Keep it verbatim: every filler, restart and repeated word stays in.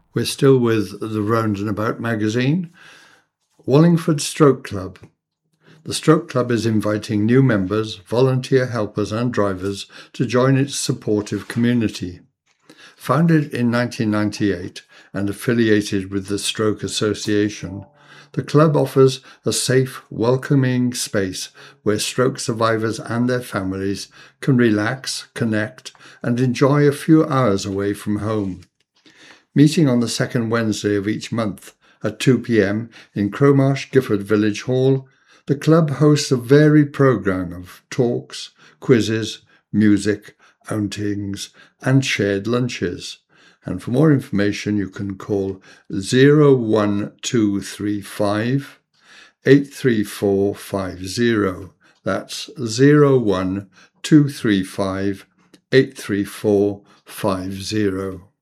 We're still with the Round and About magazine. Wallingford Stroke Club. The Stroke Club is inviting new members, volunteer helpers and drivers to join its supportive community. Founded in nineteen ninety-eight and affiliated with the Stroke Association, the club offers a safe, welcoming space where stroke survivors and their families can relax, connect, and enjoy a few hours away from home. Meeting on the second Wednesday of each month at two p m in Crowmarsh Gifford Village Hall, the club hosts a varied programme of talks, quizzes, music, outings, and shared lunches. And for more information, you can call zero one two three five, eight three four five zero. That's zero one two three five, eight three four five zero.